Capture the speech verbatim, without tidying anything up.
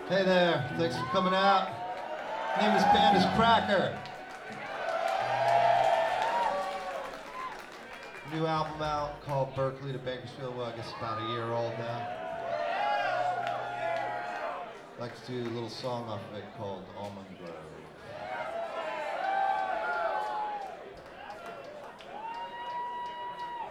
Hey there, thanks for coming out. Name is Panda's Cracker. New album out called Berkeley to Bakersfield. Well, I guess about a year old now. I'd like to do a little song off of it called Almond Grove.